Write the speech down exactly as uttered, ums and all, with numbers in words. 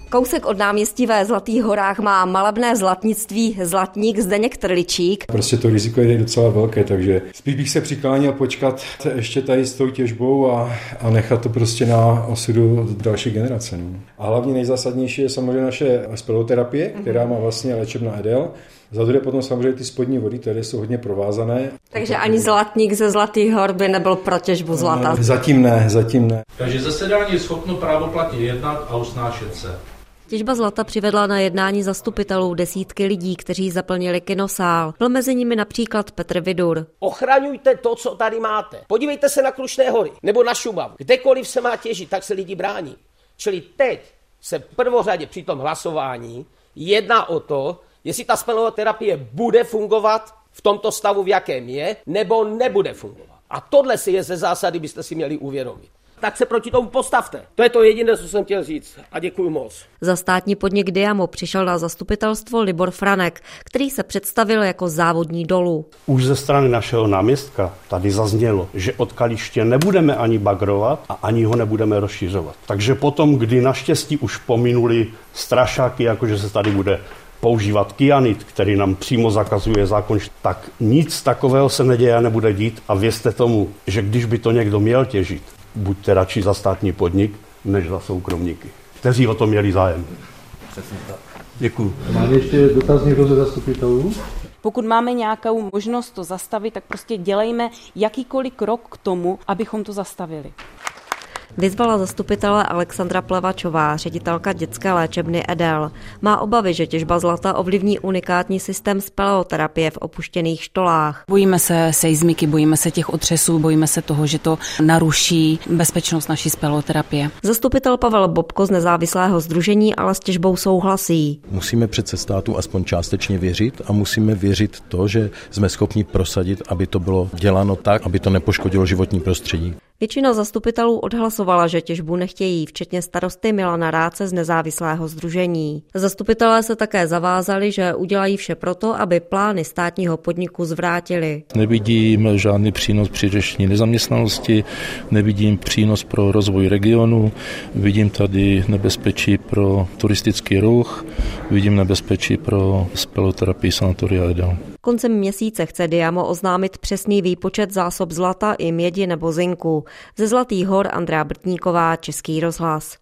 Kousek od náměstí ve Zlatých horách má malebné zlatnictví Zlatník Zdeněk Trličík. Prostě to riziko je docela velké, takže spíš bych se přikláněl počkat ještě tady s tou těžbou a, a nechat to prostě na osudu další generace. No. A hlavně nejzásadnější je samozřejmě naše speloterapie, která má vlastně léčebná Edel. Za druhé potom samozřejmě ty spodní vody, které jsou hodně provázané. Takže ani Zlatník ze Zlatých hor by nebyl pro těžbu zlata. Zatím ne, zatím ne. Takže zasedání je schopno právoplatně jednat a usnášet se. Těžba zlata přivedla na jednání zastupitelů desítky lidí, kteří zaplnili kinosál. Byl mezi nimi například Petr Vidur. Ochraňujte to, co tady máte. Podívejte se na Krušné hory nebo na Šumavu. Kdekoliv se má těžit, tak se lidi brání. Čili teď se prvořadě při tom hlasování jedná o to, jestli ta speloterapie bude fungovat v tomto stavu, v jakém je, nebo nebude fungovat. A tohle si je ze zásady, byste si měli uvědomit. Tak se proti tomu postavte. To je to jediné, co jsem chtěl říct. A děkuju moc. Za státní podnik Diamo přišel na zastupitelstvo Libor Franek, který se představil jako závodní dolu. Už ze strany našeho náměstka tady zaznělo, že od Kaliště nebudeme ani bagrovat a ani ho nebudeme rozšiřovat. Takže potom, kdy naštěstí už pominuli strašáky, jakože se tady bude používat kyanid, který nám přímo zakazuje zákon, tak nic takového se neděje a nebude dít a věřte tomu, že když by to někdo měl těžit, buďte radši za státní podnik, než za soukromníky, kteří o to měli zájem. Přesně tak. Děkuju. Máme ještě dotaz někdo ze zastupitelů? Pokud máme nějakou možnost to zastavit, tak prostě dělejme jakýkoliv krok k tomu, abychom to zastavili. Vyzvala zastupitele Alexandra Plevačová, ředitelka dětské léčebny Edel. Má obavy, že těžba zlata ovlivní unikátní systém speleoterapie v opuštěných štolách. Bojíme se seismiky, bojíme se těch otřesů, bojíme se toho, že to naruší bezpečnost naší speleoterapie. Zastupitel Pavel Bobko z nezávislého sdružení ale s těžbou souhlasí. Musíme přece státu aspoň částečně věřit a musíme věřit to, že jsme schopni prosadit, aby to bylo děláno tak, aby to nepoškodilo životní prostředí. Většina zastupitelů odhlasovala, že těžbu nechtějí, včetně starosty Milana Ráce z nezávislého sdružení. Zastupitelé se také zavázali, že udělají vše proto, aby plány státního podniku zvrátili. Nevidím žádný přínos při řešení nezaměstnanosti, nevidím přínos pro rozvoj regionu, vidím tady nebezpečí pro turistický ruch, vidím nebezpečí pro speloterapii sanatoria Edel. Koncem měsíce chce Diamo oznámit přesný výpočet zásob zlata i mědi nebo zinku. Ze Zlatých hor Andrea Brtníková, Český rozhlas.